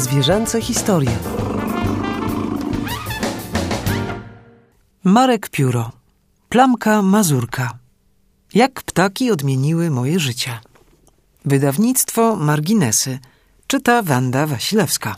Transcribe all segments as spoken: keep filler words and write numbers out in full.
Zwierzęce historie. Marek Pióro. Plamka Mazurka. Jak ptaki odmieniły moje życie. Wydawnictwo Marginesy. Czyta Wanda Wasilewska.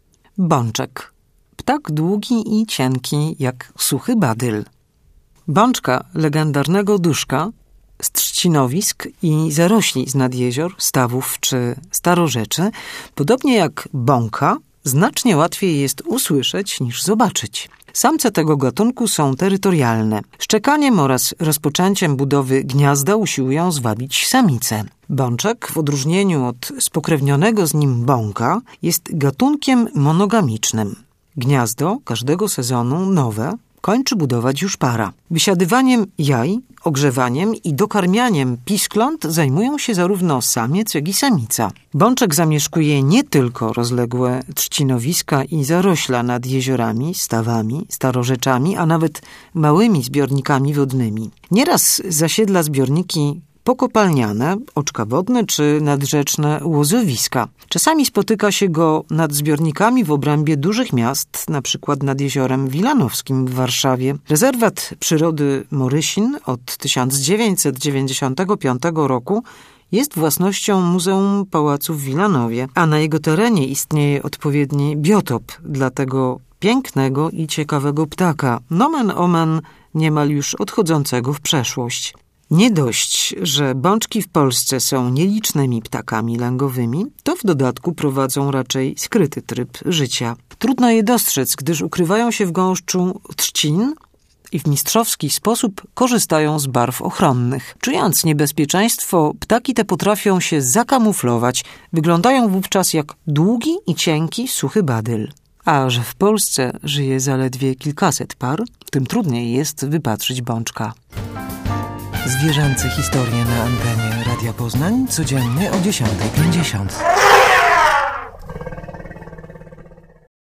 Bączek. Ptak długi i cienki jak suchy badyl. Bączka, legendarnego duszka, z trzcinowisk i zarośli z nadjezior, stawów czy starorzeczy, podobnie jak bąka, znacznie łatwiej jest usłyszeć niż zobaczyć. Samce tego gatunku są terytorialne. Szczekaniem oraz rozpoczęciem budowy gniazda usiłują zwabić samice. Bączek, w odróżnieniu od spokrewnionego z nim bąka, jest gatunkiem monogamicznym. Gniazdo każdego sezonu nowe kończy budować już para. Wysiadywaniem jaj, ogrzewaniem i dokarmianiem piskląt zajmują się zarówno samiec, jak i samica. Bączek zamieszkuje nie tylko rozległe trzcinowiska i zarośla nad jeziorami, stawami, starorzeczami, a nawet małymi zbiornikami wodnymi. Nieraz zasiedla zbiorniki pokopalniane, oczka wodne czy nadrzeczne łozowiska. Czasami spotyka się go nad zbiornikami w obrębie dużych miast, na przykład nad jeziorem Wilanowskim w Warszawie. Rezerwat przyrody Morysin od tysiąc dziewięćset dziewięćdziesiątego piątego roku jest własnością Muzeum Pałacu w Wilanowie, a na jego terenie istnieje odpowiedni biotop dla tego pięknego i ciekawego ptaka, nomen omen niemal już odchodzącego w przeszłość. Nie dość, że bączki w Polsce są nielicznymi ptakami lęgowymi, to w dodatku prowadzą raczej skryty tryb życia. Trudno je dostrzec, gdyż ukrywają się w gąszczu trzcin i w mistrzowski sposób korzystają z barw ochronnych. Czując niebezpieczeństwo, ptaki te potrafią się zakamuflować, wyglądają wówczas jak długi i cienki suchy badyl. A że w Polsce żyje zaledwie kilkaset par, tym trudniej jest wypatrzyć bączka. Zwierzęce historie na antenie Radia Poznań codziennie o dziesiąta pięćdziesiąt.